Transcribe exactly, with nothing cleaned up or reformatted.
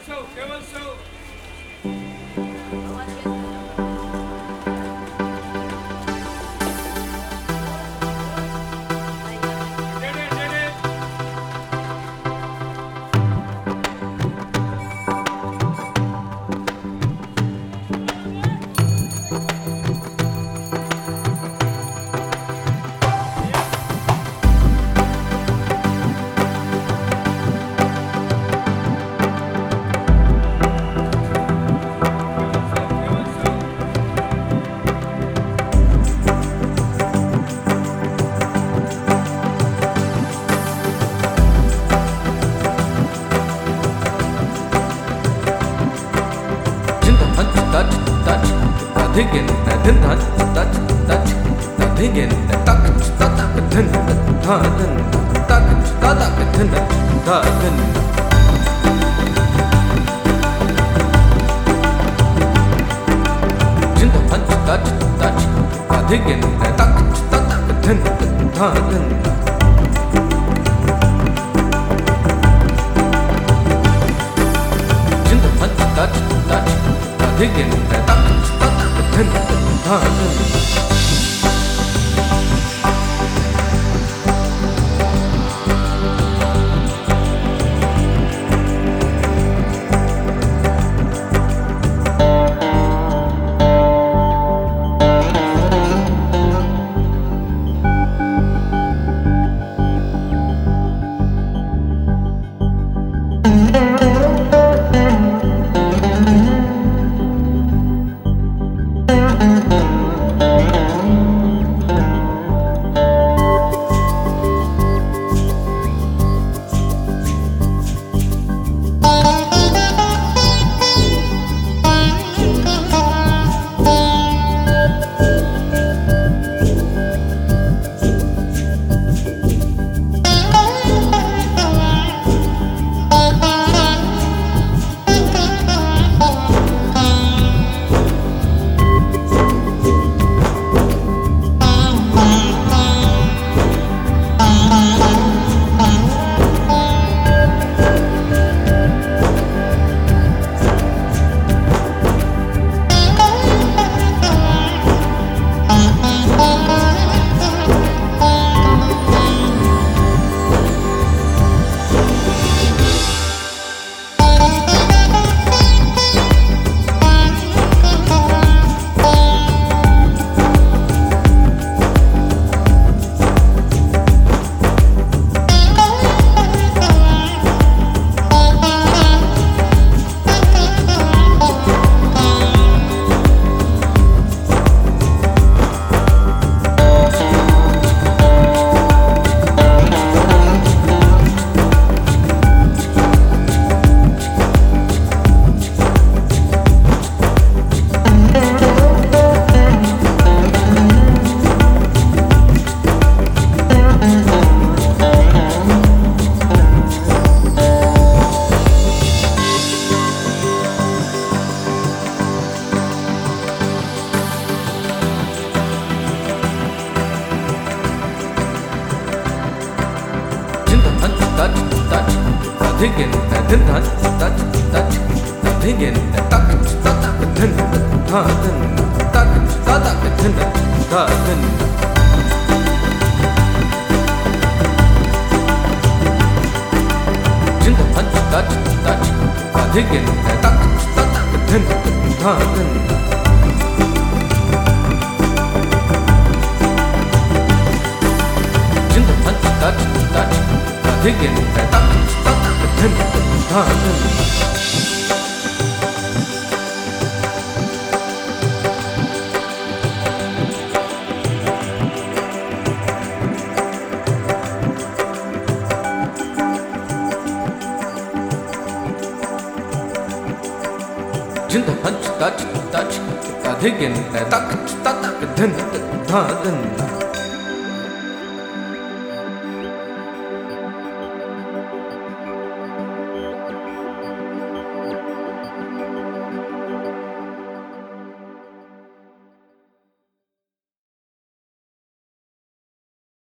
show, केवल show. Did it, did it. Digging that din that that that digging that tak tak tak din da din tak da da din da din jin da punch that that digging that tak tak tak din da din jin da punch that that digging that tak Dun, dun, dun. Digging that din that that that digging that tak tak tak din da din tak da da din da din jin da punch that that digging that tak tak tak din da din jin da punch that that digging that tak Dun, dun, dun. Jin da punch, touch, touch, da digging, da tak, tak, tak, dun, dun, dun.